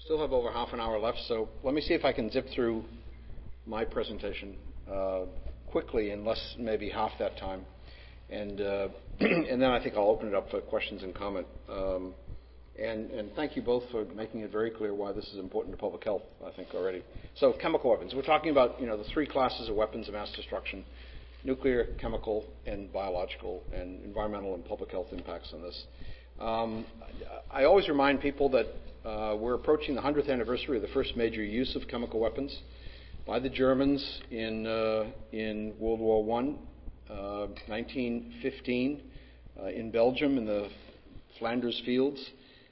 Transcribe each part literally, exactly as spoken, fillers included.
Still have over half an hour left, so let me see if I can zip through my presentation uh, quickly in less maybe half that time. And, uh, and then I think I'll open it up for questions and comment. Um, and, and thank you both for making it very clear why this is important to public health, I think, already. So chemical weapons. We're talking about, you know, the three classes of weapons of mass destruction: nuclear, chemical, and biological, and environmental and public health impacts on this. Um, I always remind people that uh, we're approaching the hundredth anniversary of the first major use of chemical weapons by the Germans in, uh, in World War One, uh, nineteen fifteen, uh, in Belgium in the Flanders fields.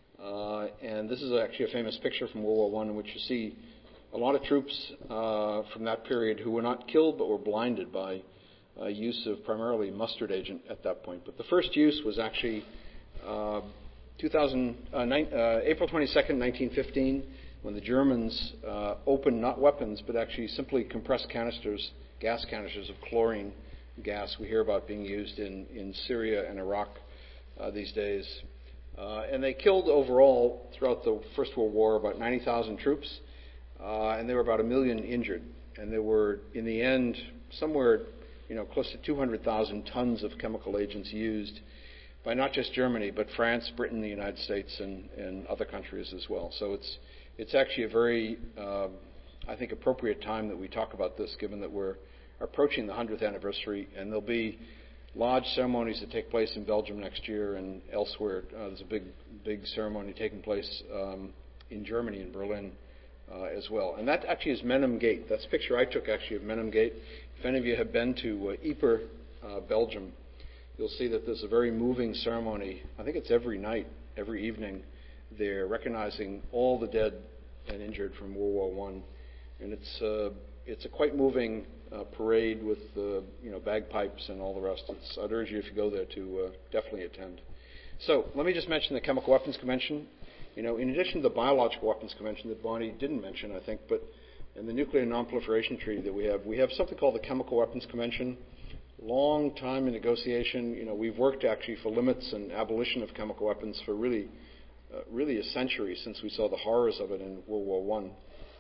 Uh, and this is actually a famous picture from World War One in which you see a lot of troops uh, from that period who were not killed but were blinded by uh, use of primarily mustard agent at that point. But the first use was actually Uh, two thousand, uh, nine, uh, April twenty-second, nineteen fifteen, when the Germans uh, opened not weapons but actually simply compressed canisters, gas canisters of chlorine gas we hear about being used in, in Syria and Iraq uh, these days. Uh, and they killed overall throughout the First World War about ninety thousand troops, uh, and there were about a million injured. And there were, in the end, somewhere, you know, close to two hundred thousand tons of chemical agents used by not just Germany, but France, Britain, the United States, and, and other countries as well. So it's it's actually a very, uh, I think, appropriate time that we talk about this, given that we're approaching the hundredth anniversary, and there'll be large ceremonies that take place in Belgium next year and elsewhere. Uh, there's a big, big ceremony taking place um, in Germany, in Berlin, uh, as well. And that actually is Menem Gate. That's a picture I took, actually, of Menem Gate. If any of you have been to uh, Ypres, uh, Belgium, you'll see that there's a very moving ceremony. I think it's every night, every evening. They're recognizing all the dead and injured from World War One, and it's uh, it's a quite moving uh, parade with uh, you know bagpipes and all the rest. It's, I'd urge you, if you go there, to uh, definitely attend. So let me just mention the Chemical Weapons Convention. You know, in addition to the Biological Weapons Convention that Bonnie didn't mention, I think, but and the Nuclear Non-Proliferation Treaty that we have, we have something called the Chemical Weapons Convention. Long time in negotiation. You know, we've worked actually for limits and abolition of chemical weapons for really, uh, really a century since we saw the horrors of it in World War One.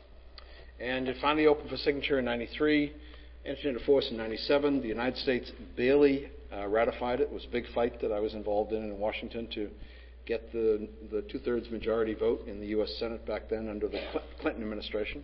And it finally opened for signature in ninety-three, entered into force in ninety-seven. The United States barely uh, ratified it. It was a big fight that I was involved in in Washington to get the, the two-thirds majority vote in the U S Senate back then under the Clinton administration.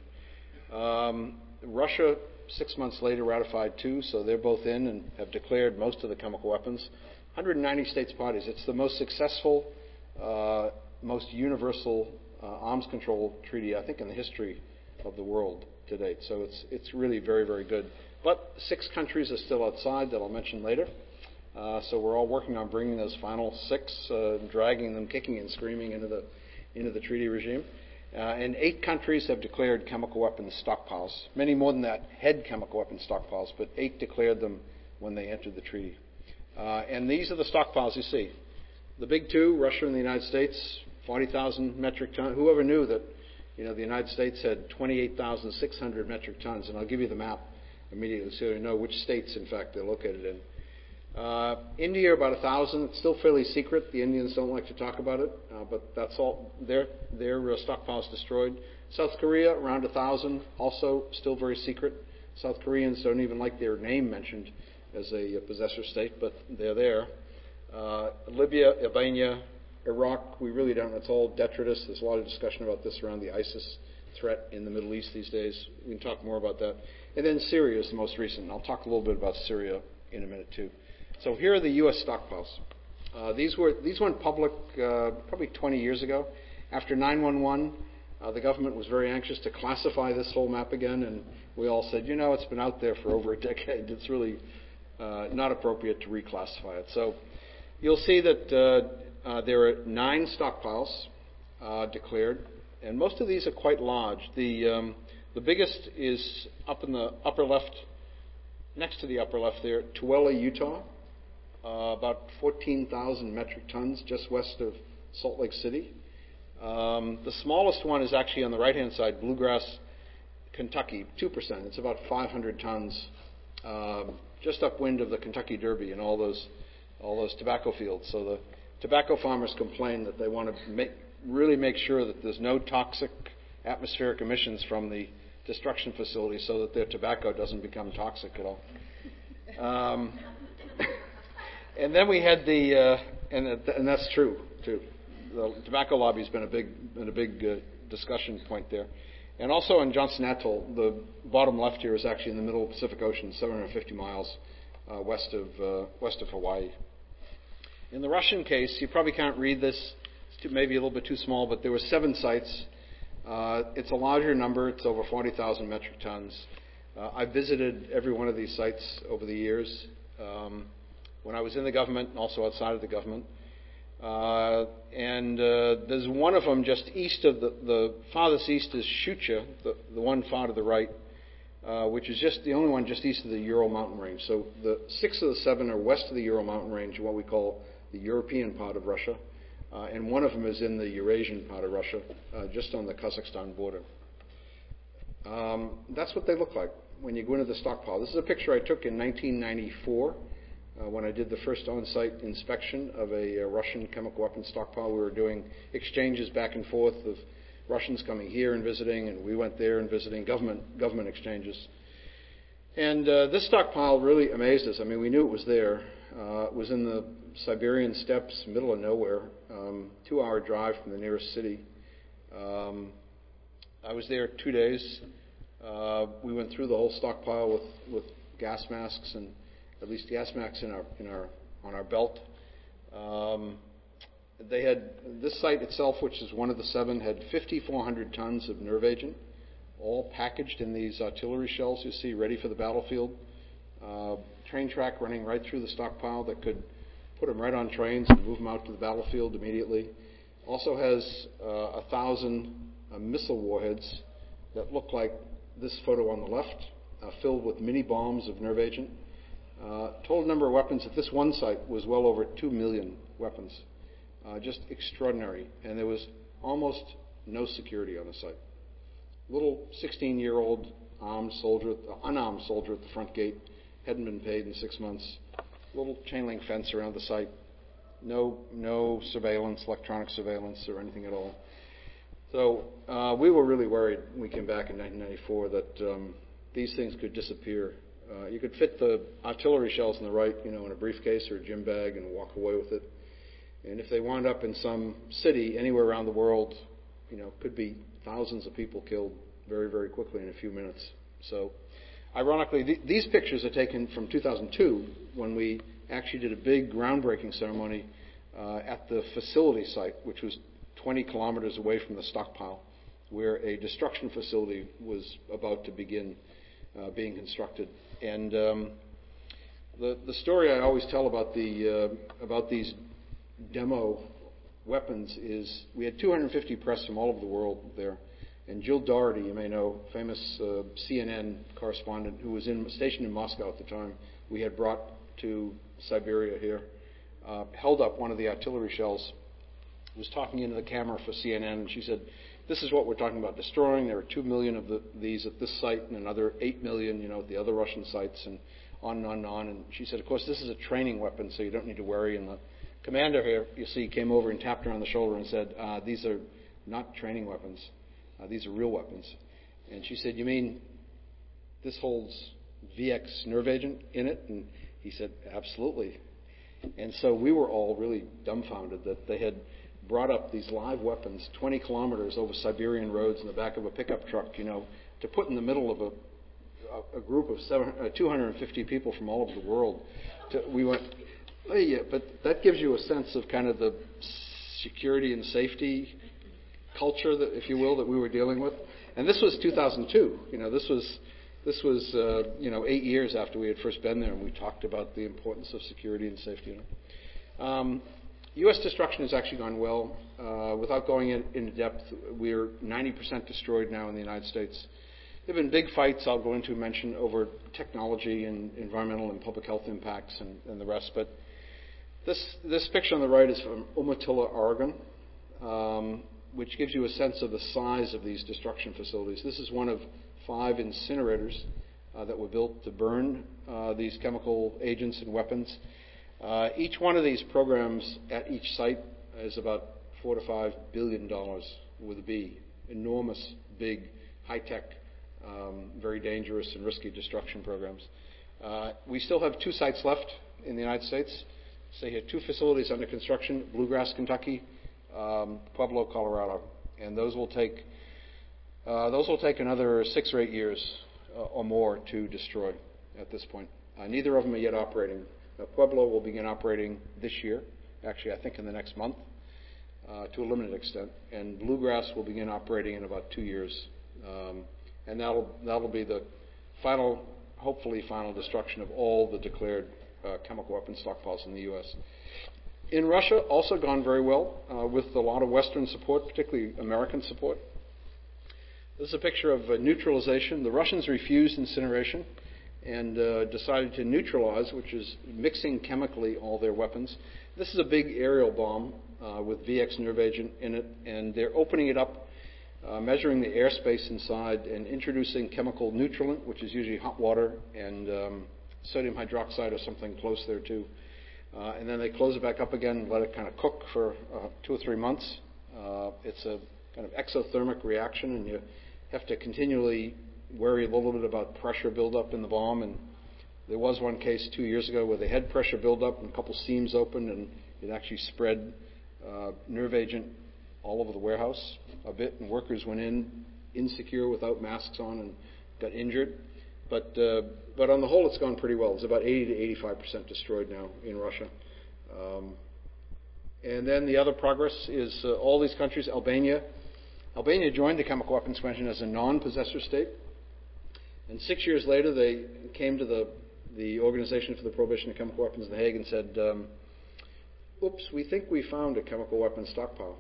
Um, Russia, six months later, ratified too, so they're both in and have declared most of the chemical weapons. one hundred ninety states parties. It's the most successful, uh, most universal uh, arms control treaty, I think, in the history of the world to date. So it's it's really very, very good. But six countries are still outside that I'll mention later. Uh, so we're all working on bringing those final six, uh, dragging them kicking and screaming into the into the treaty regime. Uh, and eight countries have declared chemical weapons stockpiles. Many more than that had chemical weapons stockpiles, but eight declared them when they entered the treaty. Uh, and these are the stockpiles you see. The big two, Russia and the United States, forty thousand metric tons. Whoever knew that, you know, the United States had twenty-eight thousand six hundred metric tons? And I'll give you the map immediately so you know which states, in fact, they're located in. Uh, India, about one thousand. It's still fairly secret. The Indians don't like to talk about it, uh, but that's all. Their, their uh, stockpiles destroyed. South Korea, around one thousand. Also still very secret. South Koreans don't even like their name mentioned as a, a possessor state, but they're there. Uh, Libya, Albania, Iraq, we really don't. It's all detritus. There's a lot of discussion about this around the ISIS threat in the Middle East these days. We can talk more about that. And then Syria is the most recent. I'll talk a little bit about Syria in a minute, too. So here are the U S stockpiles. Uh, these were these went public uh, probably twenty years ago. After nine one one, uh, the government was very anxious to classify this whole map again, and we all said, you know, it's been out there for over a decade. It's really uh, not appropriate to reclassify it. So you'll see that uh, uh, there are nine stockpiles uh, declared, and most of these are quite large. The um, the biggest is up in the upper left, next to the upper left there, Tooele, Utah. Uh, about fourteen thousand metric tons just west of Salt Lake City. Um, the smallest one is actually on the right-hand side, Bluegrass, Kentucky, two percent. It's about five hundred tons, uh, just upwind of the Kentucky Derby and all those all those tobacco fields. So the tobacco farmers complain that they want to make, really make sure that there's no toxic atmospheric emissions from the destruction facility so that their tobacco doesn't become toxic at all. Um, and then we had the, uh, and, and that's true too. The tobacco lobby has been a big, been a big uh, discussion point there. And also in Johnson Atoll, the bottom left here is actually in the middle of the Pacific Ocean, seven hundred fifty miles uh, west of uh, west of Hawaii. In the Russian case, you probably can't read this. It's too, maybe a little bit too small, but there were seven sites. Uh, it's a larger number. It's over forty thousand metric tons. Uh, I visited every one of these sites over the years um, when I was in the government and also outside of the government. Uh, and uh, there's one of them just east of the, the farthest east is Shucha, the, the one far to the right, uh, which is just the only one just east of the Ural Mountain Range. So the six of the seven are west of the Ural Mountain Range, what we call the European part of Russia. Uh, and one of them is in the Eurasian part of Russia, uh, just on the Kazakhstan border. Um, that's what they look like when you go into the stockpile. This is a picture I took in nineteen ninety-four uh, when I did the first on-site inspection of a, a Russian chemical weapons stockpile. We were doing exchanges back and forth of Russians coming here and visiting, and we went there and visiting, government government exchanges. And uh, this stockpile really amazed us. I mean, we knew it was there. Uh, it was in the Siberian steppes, middle of nowhere, um, two-hour drive from the nearest city. Um, I was there two days. Uh, we went through the whole stockpile with, with gas masks and at least gas masks in our in our on our belt. Um, they had this site itself, which is one of the seven, had fifty-four hundred tons of nerve agent, all packaged in these artillery shells you see, ready for the battlefield. Uh, train track running right through the stockpile that could put them right on trains and move them out to the battlefield immediately. Also has uh, a thousand uh, missile warheads that look like this photo on the left, uh, filled with mini bombs of nerve agent. Uh, total number of weapons at this one site was well over two million weapons. Uh, just extraordinary. And there was almost no security on the site. Little sixteen-year-old armed soldier, uh, unarmed soldier at the front gate, hadn't been paid in six months. Little chain link fence around the site. No, no surveillance, electronic surveillance, or anything at all. So uh, we were really worried when we came back in nineteen ninety-four that um, these things could disappear. Uh, you could fit the artillery shells on the right, you know, in a briefcase or a gym bag and walk away with it. And if they wound up in some city anywhere around the world, you know, could be thousands of people killed very, very quickly in a few minutes. So, ironically, th- these pictures are taken from two thousand two when we actually did a big groundbreaking ceremony uh, at the facility site, which was twenty kilometers away from the stockpile, where a destruction facility was about to begin uh, being constructed. And um, the the story I always tell about the uh, about these demo weapons is we had two hundred fifty press from all over the world there. And Jill Doherty, you may know, famous uh, C N N correspondent who was in, stationed in Moscow at the time, we had brought to Siberia here, uh, held up one of the artillery shells, was talking into the camera for C N N, and she said, this is what we're talking about destroying. There are two million of the, these at this site and another eight million, you know, at the other Russian sites, and on and on and on. And she said, of course, this is a training weapon, so you don't need to worry. And the commander here, you see, came over and tapped her on the shoulder and said, uh, these are not training weapons. Uh, these are real weapons. And she said, you mean this holds V X nerve agent in it? And he said, absolutely. And so we were all really dumbfounded that they had brought up these live weapons twenty kilometers over Siberian roads in the back of a pickup truck, you know, to put in the middle of a, a group of seven, uh, two hundred fifty people from all over the world. To, we went, oh, yeah, but that gives you a sense of kind of the security and safety culture, that, if you will, that we were dealing with. And this was two thousand two. You know, this was this was uh, you know eight years after we had first been there, and we talked about the importance of security and safety. You know. um, U S destruction has actually gone well. Uh, without going in, into depth, we're ninety percent destroyed now in the United States. There have been big fights I'll go into and mention over technology and environmental and public health impacts and, and the rest. But this this picture on the right is from Umatilla, Oregon. Um, which gives you a sense of the size of these destruction facilities. This is one of five incinerators uh, that were built to burn uh, these chemical agents and weapons. Uh, each one of these programs at each site is about four to five billion dollars with a B. enormous, big, high-tech, um, very dangerous and risky destruction programs. Uh, we still have two sites left in the United States. So you have two facilities under construction, Bluegrass, Kentucky, um, Pueblo, Colorado. And those will take uh, those will take another six or eight years uh, or more to destroy at this point. Uh, neither of them are yet operating. Uh, Pueblo will begin operating this year, actually I think in the next month, uh, to a limited extent. And Bluegrass will begin operating in about two years. Um, and that'll, that'll be the final, hopefully final destruction of all the declared uh, chemical weapons stockpiles in the U S. In Russia, also gone very well uh, with a lot of Western support, particularly American support. This is a picture of uh, neutralization. The Russians refused incineration and uh, decided to neutralize, which is mixing chemically all their weapons. This is a big aerial bomb uh, with V X nerve agent in it, and they're opening it up, uh, measuring the airspace inside, and introducing chemical neutralant, which is usually hot water, and um, sodium hydroxide or something close there too. Uh, and then they close it back up again and let it kind of cook for uh, two or three months. Uh, it's a kind of exothermic reaction, and you have to continually worry a little bit about pressure buildup in the bomb. And there was one case two years ago where they had pressure buildup and a couple seams opened, and it actually spread uh, nerve agent all over the warehouse a bit, and workers went in insecure without masks on and got injured. But uh, but on the whole, it's gone pretty well. It's about eighty to eighty-five percent destroyed now in Russia. Um, and then the other progress is uh, all these countries. Albania, Albania joined the Chemical Weapons Convention as a non-possessor state, and six years later they came to the the Organization for the Prohibition of Chemical Weapons in The Hague and said, um, "Oops, we think we found a chemical weapons stockpile."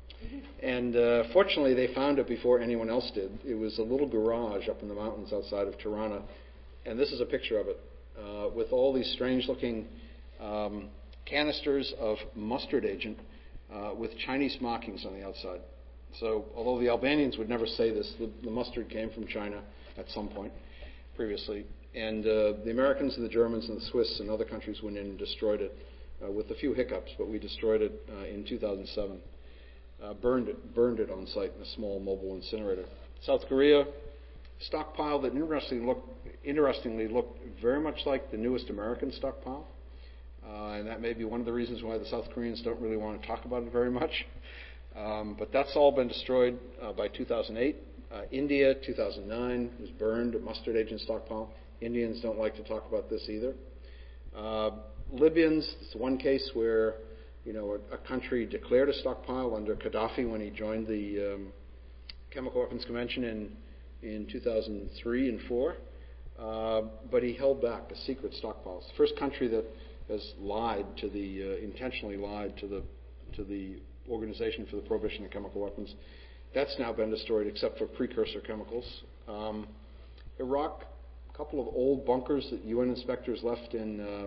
And uh, fortunately, they found it before anyone else did. It was a little garage up in the mountains outside of Tirana, and this is a picture of it, uh, with all these strange-looking um, canisters of mustard agent uh, with Chinese markings on the outside. So, although the Albanians would never say this, the, the mustard came from China at some point previously, and uh, the Americans and the Germans and the Swiss and other countries went in and destroyed it uh, with a few hiccups, but we destroyed it uh, in two thousand seven. Uh, burned it, burned it on site in a small mobile incinerator. South Korea, stockpile that interestingly looked, interestingly looked very much like the newest American stockpile, uh, and that may be one of the reasons why the South Koreans don't really want to talk about it very much. Um, but that's all been destroyed uh, by two thousand eight. Uh, India, two thousand nine, was burned, a mustard agent stockpile. Indians don't like to talk about this either. Uh, Libyans, it's one case where You know, a, a country declared a stockpile under Gaddafi when he joined the um, Chemical Weapons Convention in in two thousand three and four, uh, but he held back a secret stockpile. It's the first country that has lied to the uh, intentionally lied to the to the Organization for the Prohibition of Chemical Weapons. That's now been destroyed, except for precursor chemicals. Um, Iraq, a couple of old bunkers that U N inspectors left in. Uh,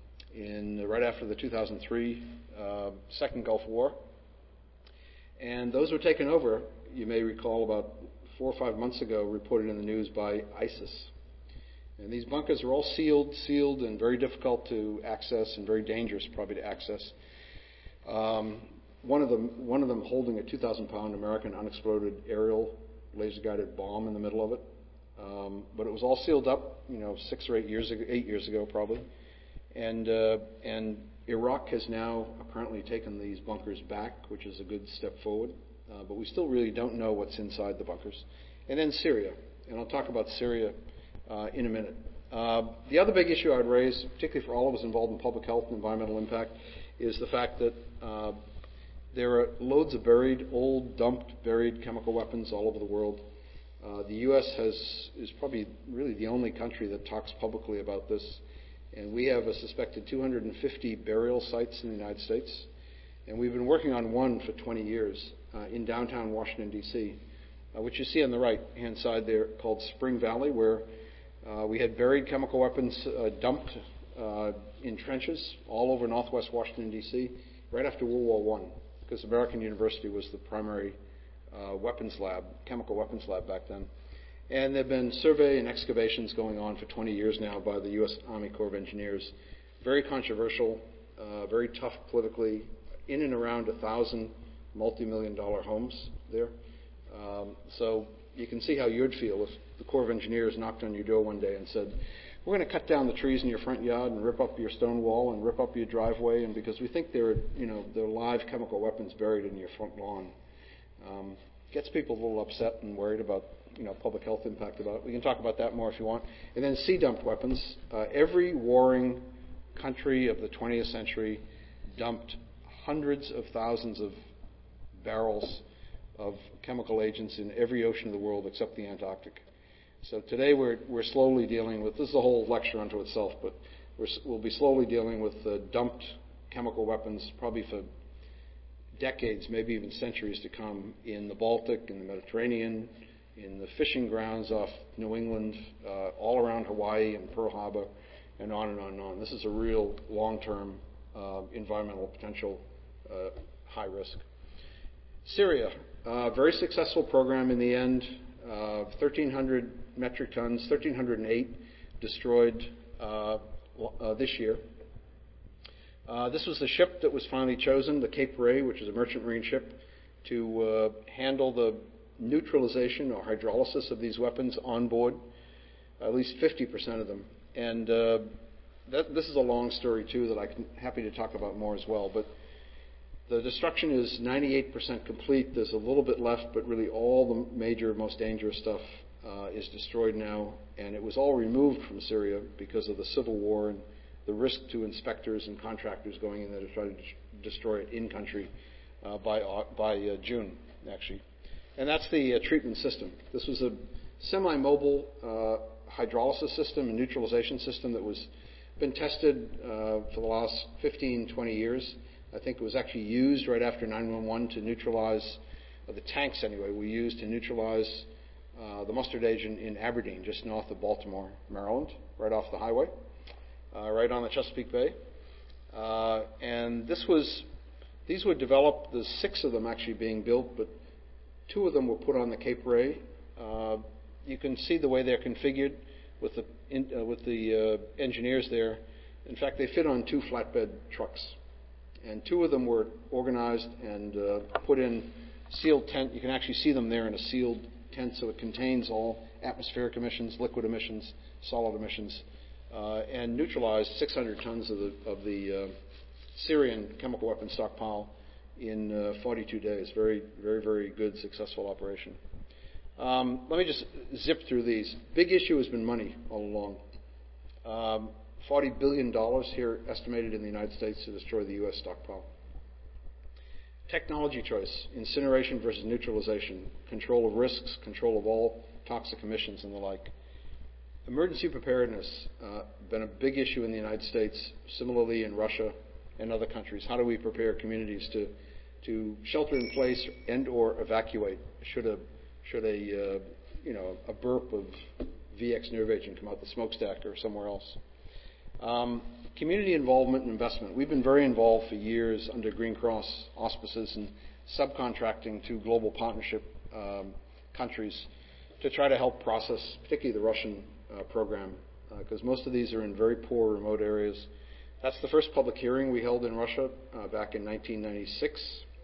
in right after the two thousand three uh, Second Gulf War. And those were taken over, you may recall, about four or five months ago, reported in the news by ISIS. And these bunkers are all sealed, sealed, and very difficult to access, and very dangerous probably to access. Um, one of them, one of them holding a two thousand pound American unexploded aerial laser-guided bomb in the middle of it. Um, but it was all sealed up, you know, six or eight years ago, eight years ago probably. And, uh, and Iraq has now apparently taken these bunkers back, which is a good step forward. Uh, but we still really don't know what's inside the bunkers. And then Syria. And I'll talk about Syria uh, in a minute. Uh, the other big issue I would raise, particularly for all of us involved in public health and environmental impact, is the fact that uh, there are loads of buried, old, dumped, buried chemical weapons all over the world. Uh, the U S has is probably really the only country that talks publicly about this. And we have a suspected two hundred fifty burial sites in the United States. And we've been working on one for twenty years uh, in downtown Washington, D C, uh, which you see on the right-hand side there, called Spring Valley, where uh, we had buried chemical weapons uh, dumped uh, in trenches all over northwest Washington, D C, right after World War One, because American University was the primary uh, weapons lab, chemical weapons lab back then. And there have been survey and excavations going on for twenty years now by the U S Army Corps of Engineers. Very controversial, uh, very tough politically, in and around a thousand multi-million dollar homes there. Um, so you can see how you'd feel if the Corps of Engineers knocked on your door one day and said, we're going to cut down the trees in your front yard and rip up your stone wall and rip up your driveway, and because we think there are, you know, there are live chemical weapons buried in your front lawn. Um, gets people a little upset and worried about, you know, public health impact about it. We can talk about that more if you want. And then sea dumped weapons. Uh, every warring country of the twentieth century dumped hundreds of thousands of barrels of chemical agents in every ocean of the world except the Antarctic. So today we're we're slowly dealing with, this is a whole lecture unto itself, but we're, we'll be slowly dealing with uh, dumped chemical weapons probably for decades, maybe even centuries to come in the Baltic, in the Mediterranean, in the fishing grounds off New England, uh, all around Hawaii and Pearl Harbor, and on and on and on. This is a real long-term uh, environmental potential, uh, high risk. Syria, uh, very successful program in the end. Uh, thirteen hundred metric tons, one thousand three hundred eight destroyed uh, uh, this year. Uh, this was the ship that was finally chosen, the Cape Ray, which is a merchant marine ship, to uh, handle the neutralization or hydrolysis of these weapons on board, at least fifty percent of them. And uh, that, this is a long story, too, that I'm happy to talk about more as well. But the destruction is ninety-eight percent complete. There's a little bit left, but really all the major, most dangerous stuff uh, is destroyed now. And it was all removed from Syria because of the civil war and the risk to inspectors and contractors going in there to try to de- destroy it in country uh, by, uh, by uh, June, actually. And that's the uh, treatment system. This was a semi-mobile uh, hydrolysis system and neutralization system that was been tested uh, for the last fifteen, twenty years. I think it was actually used right after nine one one to neutralize, uh, the tanks anyway, we used to neutralize uh, the mustard agent in Aberdeen, just north of Baltimore, Maryland, right off the highway, uh, right on the Chesapeake Bay. Uh, and this was, these were developed, there's six of them actually being built, but two of them were put on the Cape Ray. Uh, you can see the way they're configured with the, in, uh, with the uh, engineers there. In fact, they fit on two flatbed trucks. And two of them were organized and uh, put in sealed tent. You can actually see them there in a sealed tent, so it contains all atmospheric emissions, liquid emissions, solid emissions, uh, and neutralized six hundred tons of the, of the uh, Syrian chemical weapon stockpile in uh, forty-two days. Very, very, very good, successful operation. Um, let me just zip through these. Big issue has been money all along. Um, forty billion dollars here estimated in the United States to destroy the U S stockpile. Technology choice, incineration versus neutralization, control of risks, control of all toxic emissions and the like. Emergency preparedness, uh, been a big issue in the United States, similarly in Russia and other countries. How do we prepare communities to, to shelter in place and or evacuate should a, should a uh, you know, a burp of V X nerve agent come out the smokestack or somewhere else? Um, community involvement and investment. We've been very involved for years under Green Cross auspices and subcontracting to global partnership um, countries to try to help process, particularly the Russian uh, program, because uh, most of these are in very poor, remote areas. That's the first public hearing we held in Russia uh, back in nineteen ninety-six.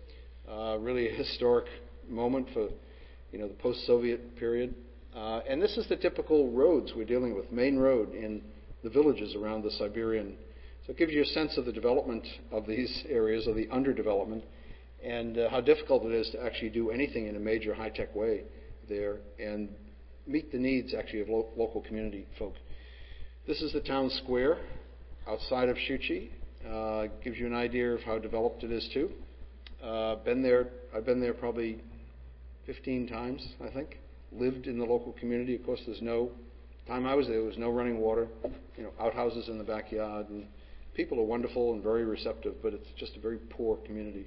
Uh, really a historic moment for, you know, the post-Soviet period. Uh, and this is the typical roads we're dealing with, main road in the villages around the Siberian. So it gives you a sense of the development of these areas, of the underdevelopment, and uh, how difficult it is to actually do anything in a major high-tech way there and meet the needs actually of lo- local community folk. This is the town square outside of Shuchi. Uh, gives you an idea of how developed it is too. Uh, been there, I've been there probably fifteen times, I think. Lived in the local community. Of course, there's no time I was there, there was no running water, you know, outhouses in the backyard, and people are wonderful and very receptive, but it's just a very poor community.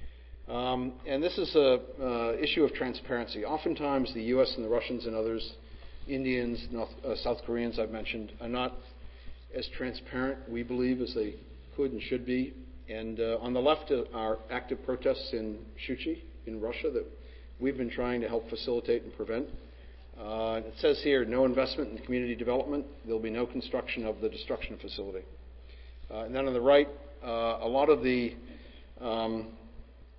Um, and this is a uh, issue of transparency. Oftentimes, the U S and the Russians and others, Indians, North, uh, South Koreans, I've mentioned, are not as transparent, we believe, as they could and should be. And uh, on the left are active protests in Shuchi, in Russia, that we've been trying to help facilitate and prevent. Uh, it says here, no investment in community development. There will be no construction of the destruction facility. Uh, and then on the right, uh, a lot of the um,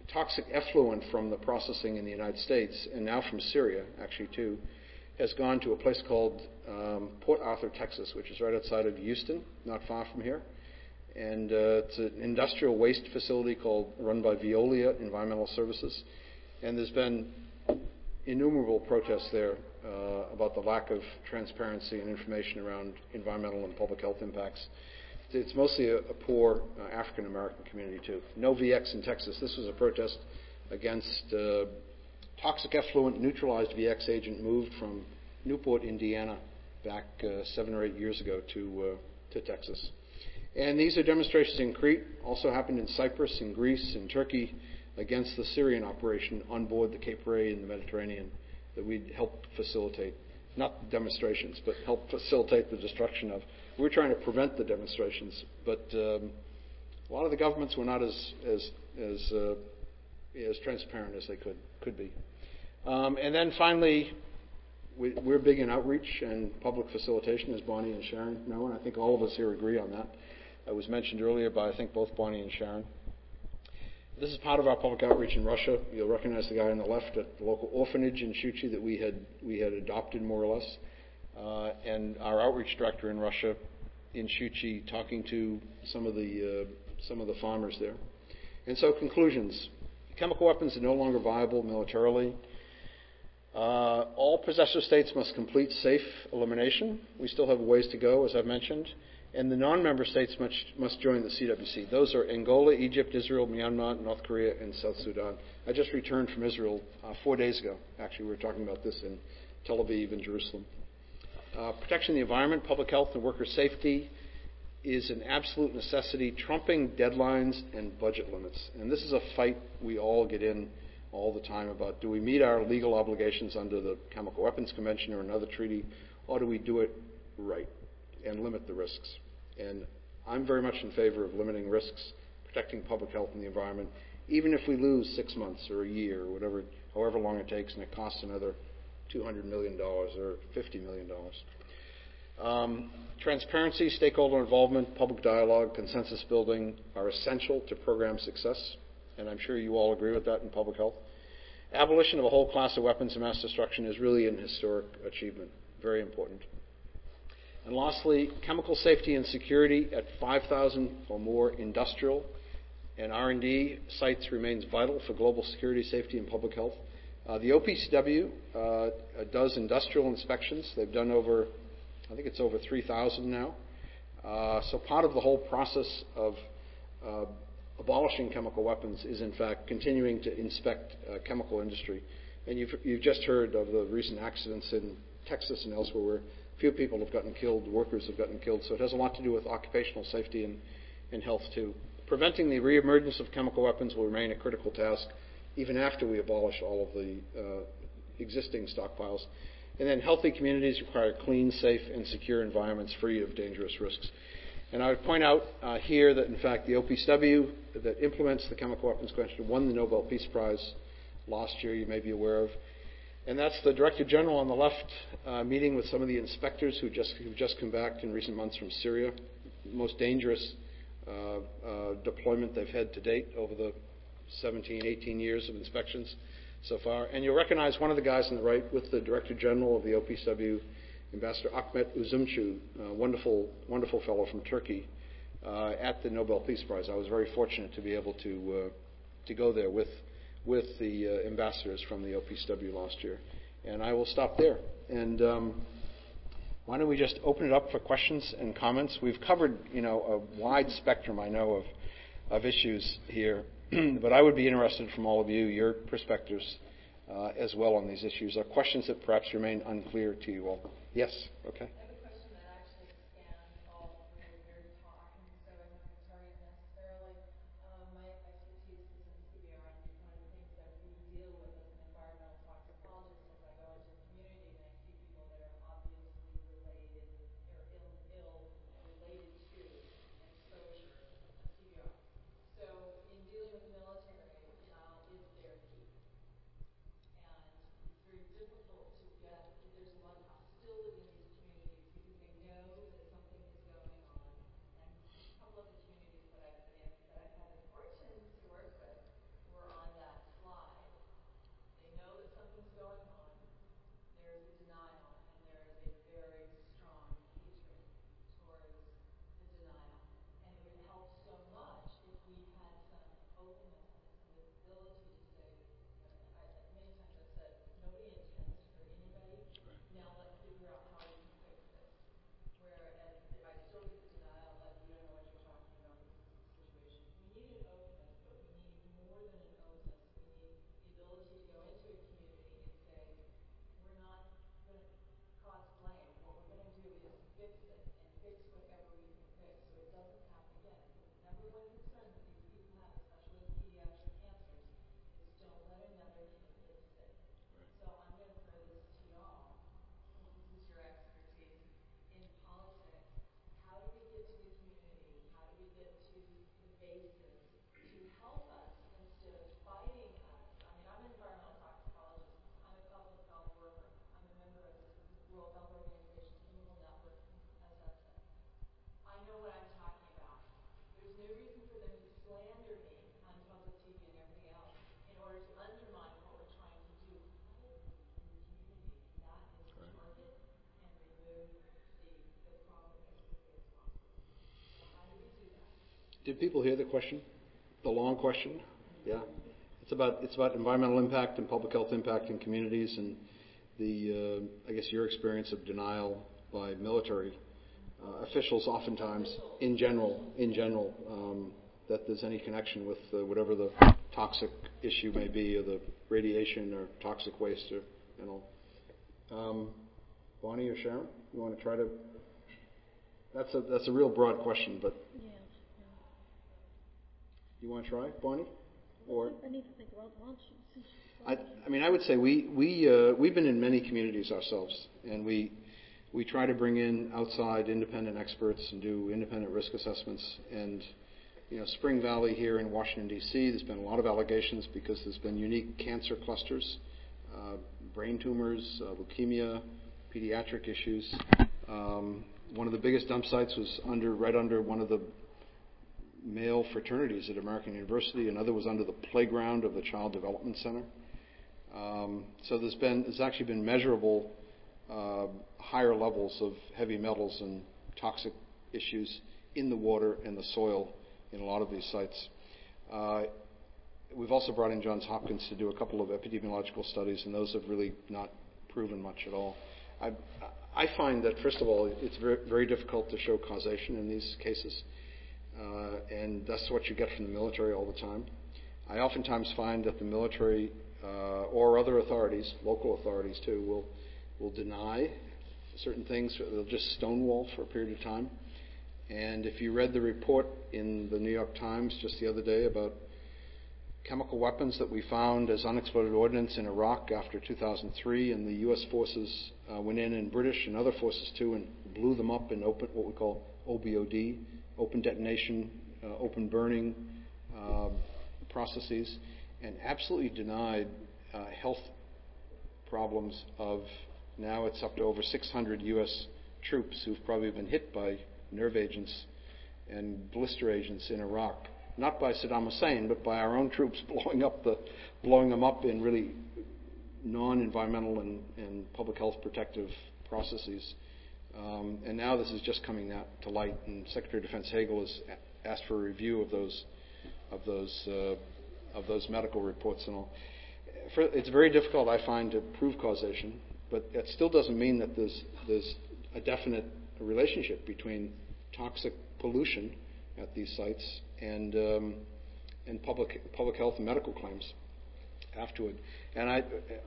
toxic effluent from the processing in the United States, and now from Syria, actually, too, has gone to a place called um, Port Arthur, Texas, which is right outside of Houston, not far from here. And uh, it's an industrial waste facility called, run by Veolia Environmental Services. And there's been innumerable protests there uh, about the lack of transparency and information around environmental and public health impacts. It's mostly a, a poor uh, African-American community, too. No V X in Texas. This was a protest against uh, toxic effluent neutralized V X agent moved from Newport, Indiana, back uh, seven or eight years ago to, uh, to Texas. And these are demonstrations in Crete, also happened in Cyprus, in Greece, in Turkey, against the Syrian operation on board the Cape Ray in the Mediterranean that we'd helped facilitate. Not demonstrations, but help facilitate the destruction of. We were trying to prevent the demonstrations, but um, a lot of the governments were not as as as, uh, as transparent as they could could be. Um, and then finally, we, we're big in outreach and public facilitation, as Bonnie and Sharon know, and I think all of us here agree on that. It was mentioned earlier by, I think, both Bonnie and Sharon. This is part of our public outreach in Russia. You'll recognize the guy on the left at the local orphanage in Shuchi that we had we had adopted, more or less. Uh, and our outreach director in Russia, in Shuchi, talking to some of the uh, some of the farmers there. And so, conclusions: chemical weapons are no longer viable militarily. Uh, all possessor states must complete safe elimination. We still have a ways to go, as I've mentioned. And the non-member states must, must join the C W C. Those are Angola, Egypt, Israel, Myanmar, North Korea, and South Sudan. I just returned from Israel uh, four days ago. Actually, we were talking about this in Tel Aviv and Jerusalem. Uh, protection of the environment, public health, and worker safety is an absolute necessity, trumping deadlines and budget limits. And this is a fight we all get in all the time about, do we meet our legal obligations under the Chemical Weapons Convention or another treaty, or do we do it right and limit the risks? And I'm very much in favor of limiting risks, protecting public health and the environment, even if we lose six months or a year or whatever, however long it takes, and it costs another two hundred million dollars or fifty million dollars. Um, transparency, stakeholder involvement, public dialogue, consensus building are essential to program success, and I'm sure you all agree with that in public health. Abolition of a whole class of weapons of mass destruction is really an historic achievement, very important. And lastly, chemical safety and security at five thousand or more industrial and R and D sites remains vital for global security, safety, and public health. Uh, the O P C W uh, does industrial inspections. They've done over, I think it's over three thousand now. Uh, so part of the whole process of uh, abolishing chemical weapons is, in fact, continuing to inspect uh, chemical industry. And you've, you've just heard of the recent accidents in Texas and elsewhere where few people have gotten killed, workers have gotten killed. So it has a lot to do with occupational safety and, and health, too. Preventing the reemergence of chemical weapons will remain a critical task even after we abolish all of the uh, existing stockpiles. And then healthy communities require clean, safe, and secure environments free of dangerous risks. And I would point out uh, here that, in fact, the O P C W that implements the Chemical Weapons Convention won the Nobel Peace Prize last year, you may be aware of. And that's the Director General on the left uh, meeting with some of the inspectors who just, who've just come back in recent months from Syria. Most dangerous uh, uh, deployment they've had to date over the seventeen, eighteen years of inspections so far. And you'll recognize one of the guys on the right with the Director General of the O P C W, Ambassador Ahmet Uzumcu, a wonderful, wonderful fellow from Turkey, uh, at the Nobel Peace Prize. I was very fortunate to be able to, uh, to go there with with the uh, ambassadors from the O P C W last year. And I will stop there. And um, why don't we just open it up for questions and comments? We've covered, you know, a wide spectrum, I know, of, of issues here. But I would be interested from all of you, your perspectives uh, as well on these issues, or questions that perhaps remain unclear to you all. Yes? Okay. Did people hear the question? The long question? Yeah. It's about it's about environmental impact and public health impact in communities, and the uh, I guess your experience of denial by military uh, officials, oftentimes in general, in general, um, that there's any connection with uh, whatever the toxic issue may be, or the radiation or toxic waste, or and all. Um, Bonnie or Sharon, you want to try to? That's a that's a real broad question, but yeah, yeah. You want to try, Bonnie? Or I need to think about lunch. I, I mean, I would say we we uh, we've been in many communities ourselves, and we we try to bring in outside independent experts and do independent risk assessments. And you know, Spring Valley here in Washington D C, there's been a lot of allegations because there's been unique cancer clusters, uh, brain tumors, uh, leukemia, pediatric issues. Um, one of the biggest dump sites was under right under one of the male fraternities at American University. Another was under the playground of the Child Development Center. Um, so there's been there's actually been measurable uh, higher levels of heavy metals and toxic issues in the water and the soil in a lot of these sites. Uh, we've also brought in Johns Hopkins to do a couple of epidemiological studies, and those have really not proven much at all. I, I find that, first of all, it's very, very difficult to show causation in these cases. Uh, and that's what you get from the military all the time. I oftentimes find that the military uh, or other authorities, local authorities too, will will deny certain things. They'll just stonewall for a period of time. And if you read the report in the New York Times just the other day about chemical weapons that we found as unexploded ordnance in Iraq after two thousand three, and the U S forces uh, went in, and British and other forces too, and blew them up in open, what we call O B O D, open detonation, uh, open burning uh, processes, and absolutely denied uh, health problems of, now it's up to over six hundred U S troops who've probably been hit by nerve agents and blister agents in Iraq, not by Saddam Hussein, but by our own troops blowing up the, blowing them up in really non-environmental and, and public health protective processes. Um, and now this is just coming out to light, and Secretary of Defense Hagel has a- asked for a review of those of those uh, of those medical reports and all. For, it's very difficult, I find, to prove causation, but it still doesn't mean that there's there's a definite relationship between toxic pollution at these sites and um, and public public health and medical claims afterward. And I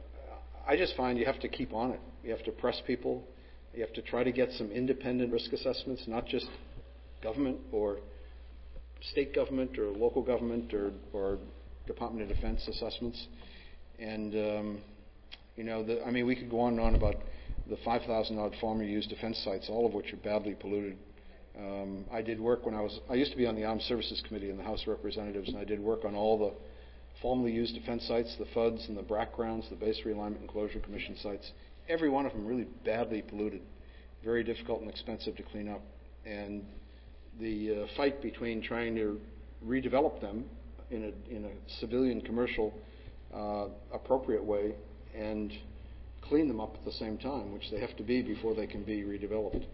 I just find you have to keep on it. You have to press people. You have to try to get some independent risk assessments, not just government or state government or local government or, or Department of Defense assessments. And, um, you know, the, I mean, we could go on and on about the five thousand odd former used defense sites, all of which are badly polluted. Um, I did work when I was, I used to be on the Armed Services Committee in the House of Representatives, and I did work on all the formerly used defense sites, the F U Ds and the B R A C grounds, the Base Realignment and Closure Commission sites. Every one of them really badly polluted, very difficult and expensive to clean up. And the uh, fight between trying to redevelop them in a, in a civilian, commercial, uh, appropriate way and clean them up at the same time, which they have to be before they can be redeveloped.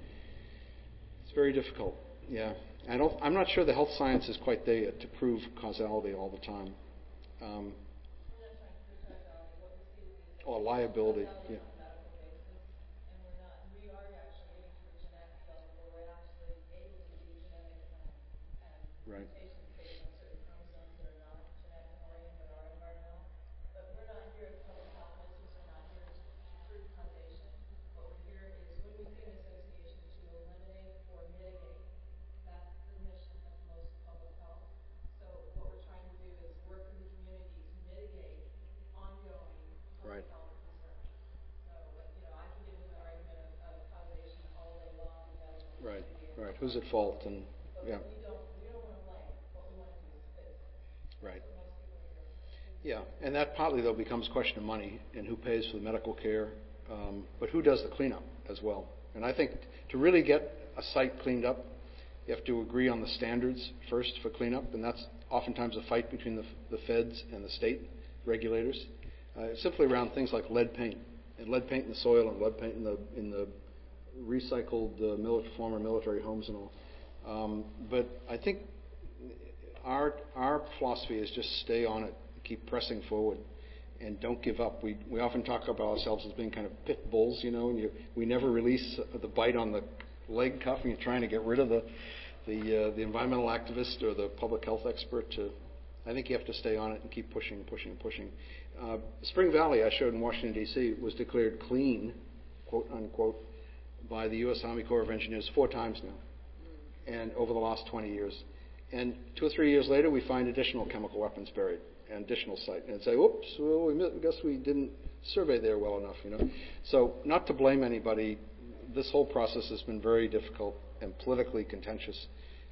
It's very difficult, yeah. I don't, I'm not sure the health science is quite there yet to prove causality all the time. Um, or liability, yeah. Right. Mutations based on certain chromosomes that are not genetically oriented but are environmental. But we're not here as public health ministers, we're not here to, to prove causation. What we're here is when we see an association to eliminate or mitigate. That's the mission of most public health. So what we're trying to do is work in the community to mitigate ongoing public Right. health concerns. So, you know, I can get into the argument of, of causation all day long in the medical Right, community. right. Who's at fault? And But yeah. we don't we don't want to blame. What we want to do is fix it. Right. That's what most people are here for. Yeah, and that partly, though, becomes a question of money and who pays for the medical care, um, but who does the cleanup as well. And I think to really get a site cleaned up, you have to agree on the standards first for cleanup, and that's oftentimes a fight between the, the feds and the state regulators, uh, simply around things like lead paint, and lead paint in the soil and lead paint in the in the recycled uh, mili- former military homes and all. Um, but I think our our philosophy is just stay on it, keep pressing forward, and don't give up. We we often talk about ourselves as being kind of pit bulls, you know, and you, we never release the bite on the leg cuff, and you're trying to get rid of the the uh, the environmental activist or the public health expert. To, I think you have to stay on it and keep pushing, pushing, pushing. Uh, Spring Valley, I showed in Washington D C, was declared clean, quote unquote, by the U S Army Corps of Engineers four times now, and over the last twenty years. And two or three years later, we find additional chemical weapons buried, and additional site, and say, "Oops, well, we mi- guess we didn't survey there well enough," you know. So, not to blame anybody, this whole process has been very difficult and politically contentious,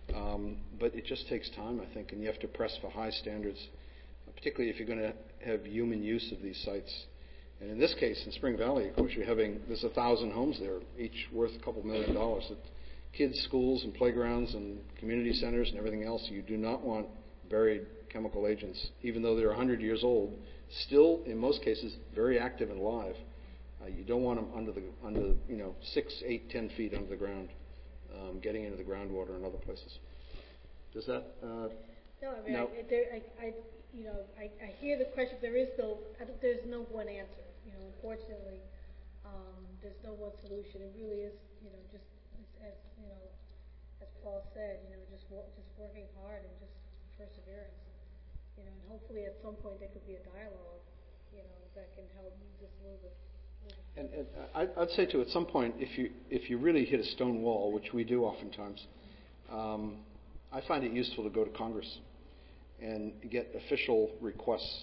um, but it just takes time, I think, and you have to press for high standards, particularly if you're going to have human use of these sites. And in this case, in Spring Valley, of course, you're having there's a thousand homes there, each worth a couple million dollars. It, kids' schools and playgrounds and community centers and everything else. You do not want buried chemical agents, even though they're one hundred years old, still, in most cases, very active and alive. Uh, you don't want them under the, under, you know, six, eight, ten feet under the ground, um, getting into the groundwater and other places. Does that? Uh, no, I mean, no. I, there, I, I, you know, I, I hear the question. There is no, I don't, there's no one answer. You know, unfortunately, um, there's no one solution. It really is, you know, just as, as you know, as Paul said, you know, just wo- just working hard and just perseverance. You know, and hopefully at some point there could be a dialogue, you know, that can help move this a little bit. And, and I'd, I'd say too, at some point, if you if you really hit a stone wall, which we do oftentimes, um, I find it useful to go to Congress and get official requests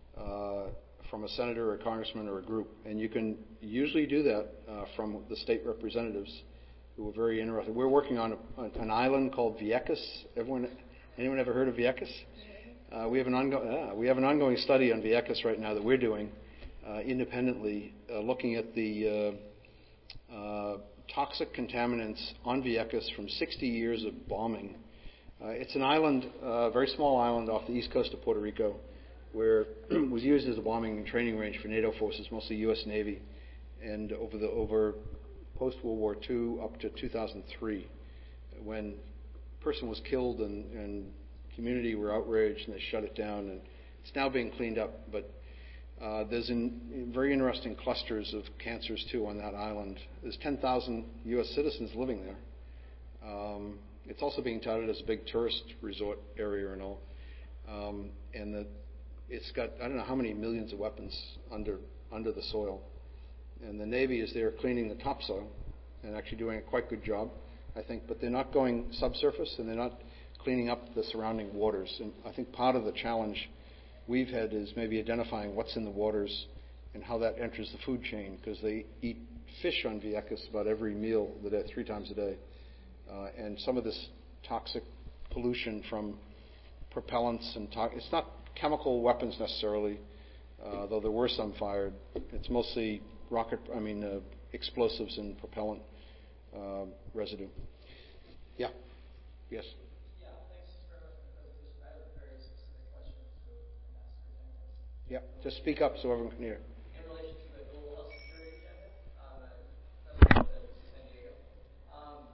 uh, from a senator or a congressman or a group, and you can usually do that uh, from the state representatives who are very interested. We're working on a, an island called Vieques. Everyone, anyone ever heard of Vieques? Uh, we have an ongoing uh, we have an ongoing study on Vieques right now that we're doing uh, independently, uh, looking at the uh, uh, toxic contaminants on Vieques from sixty years of bombing. Uh, it's an island, a uh, very small island off the east coast of Puerto Rico, where it was used as a bombing and training range for NATO forces, mostly U S Navy, and over the over post-World War Two up to two thousand three, when a person was killed and, and community were outraged and they shut it down, and it's now being cleaned up. But uh, there's in, very interesting clusters of cancers too on that island. There's ten thousand U S citizens living there. Um, it's also being touted as a big tourist resort area and all. Um, and the, it's got I don't know how many millions of weapons under under the soil. And the Navy is there cleaning the topsoil and actually doing a quite good job, I think. But they're not going subsurface, and they're not cleaning up the surrounding waters. And I think part of the challenge we've had is maybe identifying what's in the waters and how that enters the food chain, because they eat fish on Vieques about every meal of the day, three times a day. Uh, and some of this toxic pollution from propellants and to- it's not chemical weapons necessarily, uh, though there were some fired. It's mostly rocket, I mean, uh, explosives and propellant uh, residue. Yeah. Yes. Yeah, thanks very much for the presentation. I have a very specific question to Ambassador Jenkins. Yeah. Just speak up so everyone can hear. In relation to the global health security agenda, um, President of San Diego, um,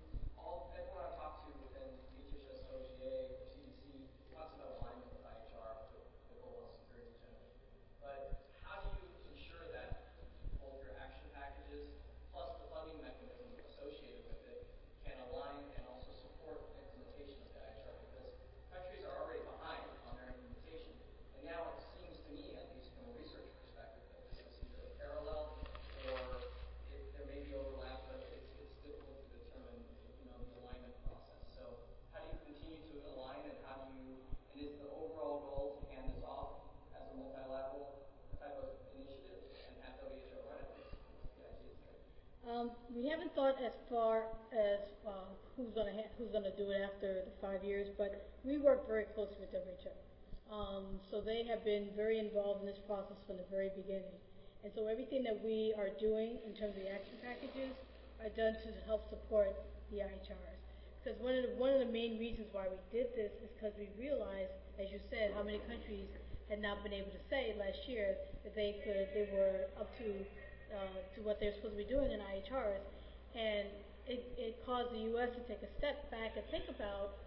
all everyone I've talked to within H H S, O G A, or C D C talks about alignment with I H R, with the global health security agenda. But how do you ensure that both your action packages plus the funding mechanism associated with it can align and also support the implementation of the I H R? Because countries are already behind on their implementation, and now it seems to me, at least from a research perspective, that this is either parallel or it, there may be overlap, but it's, it's difficult to determine, you know, the alignment process. So how do you continue to align, and how do you, and is the overall goal to hand this off as a multilateral type of initiative and have W H O run it? What's the idea there? Um, we haven't thought as far as uh, who's going to ha- who's going to do it after the five years, but we work very closely with W H O. Um, so they have been very involved in this process from the very beginning. And so everything that we are doing in terms of the action packages are done to help support the I H Rs. Because one of the, one of the main reasons why we did this is because we realized, as you said, how many countries had not been able to say last year that they could they were up to uh, to what they're supposed to be doing in I H Rs, and it, it caused the U S to take a step back and think about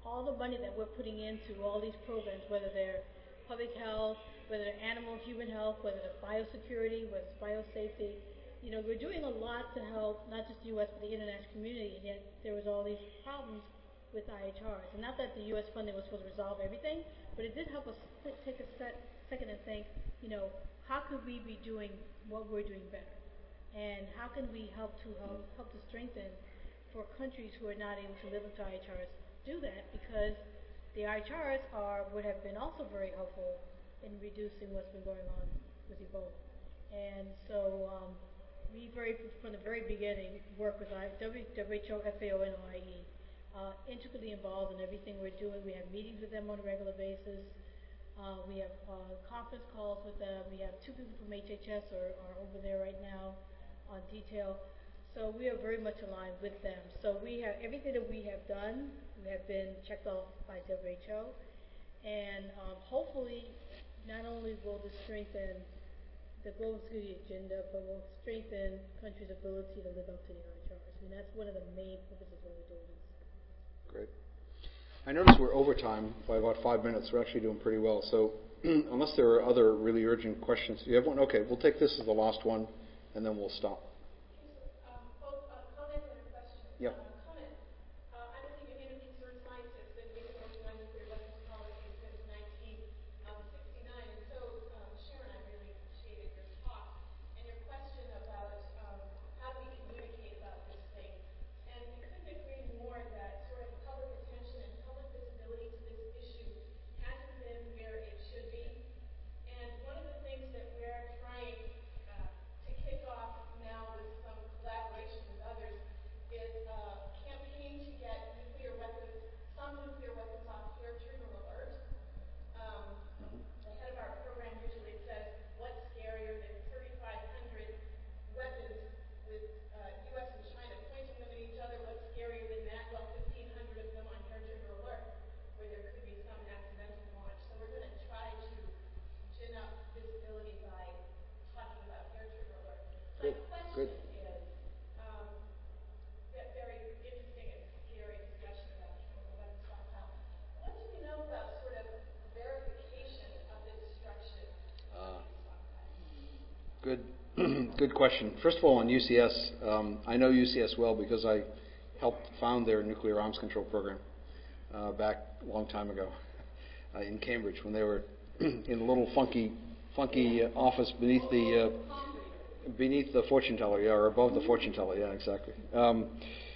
all the money that we're putting into all these programs, whether they're public health, whether they're animal, human health, whether they're biosecurity, whether it's biosafety, you know, we're doing a lot to help not just the U S but the international community, and yet there was all these problems with I H Rs. And not that the U S funding was supposed to resolve everything, but it did help us th- take a set, second and think, you know, how could we be doing what we're doing better? And how can we help to help, help to strengthen for countries who are not able to live up to I H Rs do that, because the I H Rs are would have been also very helpful in reducing what's been going on with Ebola. And so um, we very from the very beginning work with I- W H O, F A O, and O I E, uh, intricately involved in everything we're doing. We have meetings with them on a regular basis. Uh, we have uh, conference calls with them. We have two people from H H S are, are over there right now on detail. So we are very much aligned with them. So we have everything that we have done, we have been checked off by W H O, and um, hopefully not only will this strengthen the global security agenda, but will strengthen countries' ability to live up to the I H Rs. I mean, that's one of the main purposes of what we're doing this. Great. I notice we're over time by about five minutes. We're actually doing pretty well. So unless there are other really urgent questions, do you have one? Okay, we'll take this as the last one, and then we'll stop. Um, both uh, comment and a question. Yep. Uh, comment. Uh, I'm a senior human resource scientist and we've been working on nuclear weapons policy since nineteen sixty-nine. And so, um, Sharon, I really appreciated your talk and your question about um, how do we communicate about this thing. And we couldn't agree more that sort of public attention and public visibility to this issue hasn't been where it should be. And one of the things that we're trying uh, to kick off now with some collaboration with others is a campaign to get nuclear weapons, some nuclear weapons off air trigger alert. Um, the head of our program usually says, what's scarier than thirty-five hundred weapons with uh, U S and China pointing them at each other? What's scarier than that? Well, fifteen hundred of them on air trigger alert, where there could be some accidental launch. So we're going to try to gin up visibility by talking about air trigger alert. My Good. question Good. is, um, that very interesting and scary discussion about chemical weapons stockpile. What do we know about sort of verification of the destruction of these stockpiles? Good, good question. First of all, on U C S, um, I know U C S well because I helped found their nuclear arms control program uh, back a long time ago uh, in Cambridge when they were in a little funky, funky uh, office beneath the uh, beneath the fortune teller, yeah, or above the fortune teller, yeah, exactly. Um,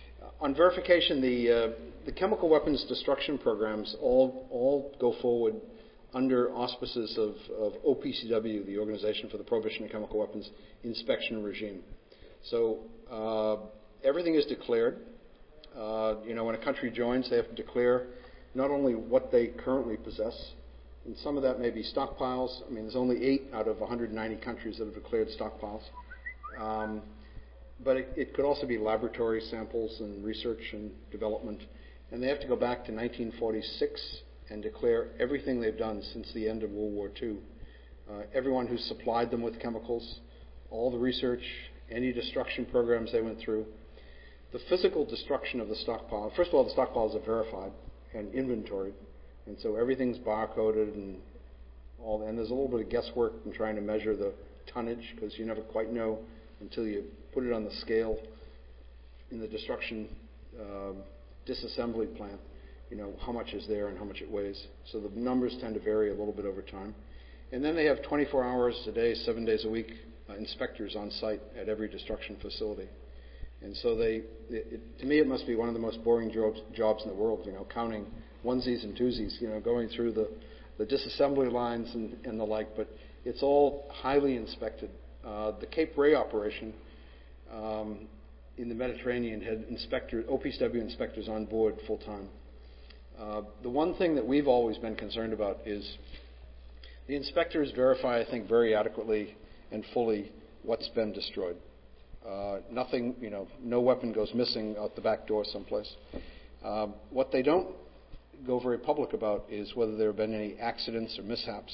on verification, the uh, the chemical weapons destruction programs all all go forward under auspices of, of O P C W, the Organization for the Prohibition of Chemical Weapons inspection regime. So uh, everything is declared. Uh, you know, when a country joins, they have to declare not only what they currently possess, and some of that may be stockpiles. I mean, there's only eight out of one hundred ninety countries that have declared stockpiles. Um, but it, it could also be laboratory samples and research and development. And they have to go back to nineteen forty-six and declare everything they've done since the end of World War Two. Uh, everyone who supplied them with chemicals, all the research, any destruction programs they went through. The physical destruction of the stockpile, first of all, the stockpiles are verified and inventoried. And so everything's barcoded and all, and there's a little bit of guesswork in trying to measure the tonnage because you never quite know until you put it on the scale in the destruction um, disassembly plant, you know, how much is there and how much it weighs. So the numbers tend to vary a little bit over time. And then they have twenty-four hours a day, seven days a week, uh, inspectors on site at every destruction facility. And so they, it, it, to me, it must be one of the most boring jobs, jobs in the world, you know, counting onesies and twosies, you know, going through the, the disassembly lines and, and the like, but it's all highly inspected. Uh, the Cape Ray operation um, in the Mediterranean had inspector, O P C W inspectors on board full time. Uh, the one thing that we've always been concerned about is the inspectors verify, I think, very adequately and fully what's been destroyed. Uh, nothing, you know, no weapon goes missing out the back door someplace. Um, what they don't go very public about is whether there have been any accidents or mishaps.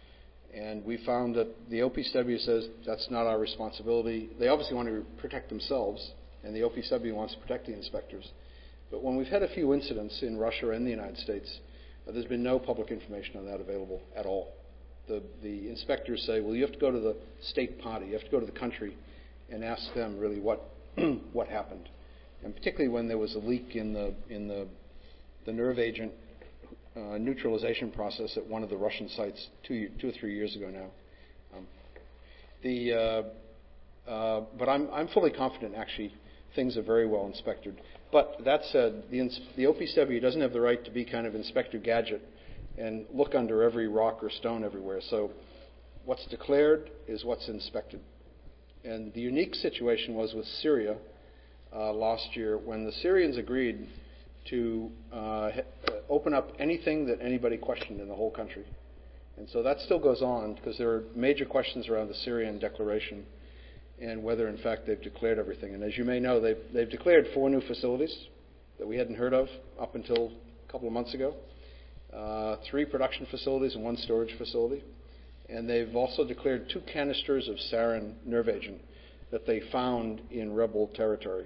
And we found that the O P C W says that's not our responsibility. They obviously want to protect themselves, and the O P C W wants to protect the inspectors. But when we've had a few incidents in Russia and the United States, uh, there's been no public information on that available at all. The, the inspectors say, well, you have to go to the state party, you have to go to the country and ask them really what what happened. And particularly when there was a leak in the in the, the nerve agent uh, neutralization process at one of the Russian sites two, two or three years ago now. Um, the, uh, uh, but I'm, I'm fully confident, actually, things are very well inspected. But that said, the, ins- the O P C W doesn't have the right to be kind of Inspector Gadget and look under every rock or stone everywhere. So what's declared is what's inspected. And the unique situation was with Syria uh, last year when the Syrians agreed to uh, open up anything that anybody questioned in the whole country. And so that still goes on because there are major questions around the Syrian declaration and whether, in fact, they've declared everything. And as you may know, they've, they've declared four new facilities that we hadn't heard of up until a couple of months ago, uh, three production facilities and one storage facility. And they've also declared two canisters of sarin nerve agent that they found in rebel territory.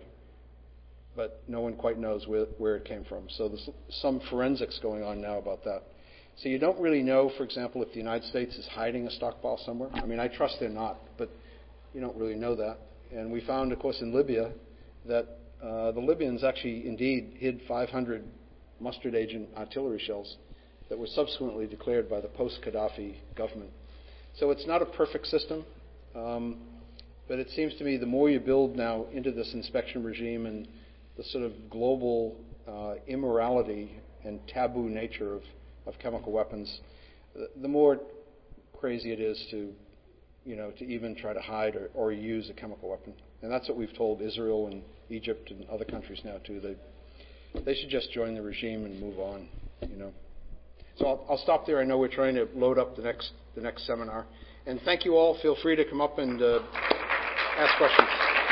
But no one quite knows where, where it came from. So there's some forensics going on now about that. So you don't really know, for example, if the United States is hiding a stockpile somewhere. I mean, I trust they're not, but you don't really know that. And we found, of course, in Libya that uh, the Libyans actually indeed hid five hundred mustard agent artillery shells that were subsequently declared by the post-Gaddafi government. So it's not a perfect system, um, but it seems to me the more you build now into this inspection regime and the sort of global uh, immorality and taboo nature of, of chemical weapons, the, the more crazy it is to, you know, to even try to hide or, or use a chemical weapon. And that's what we've told Israel and Egypt and other countries now too. They they should just join the regime and move on, you know. So I'll, I'll stop there. I know we're trying to load up the next the next seminar. And thank you all. Feel free to come up and uh, ask questions.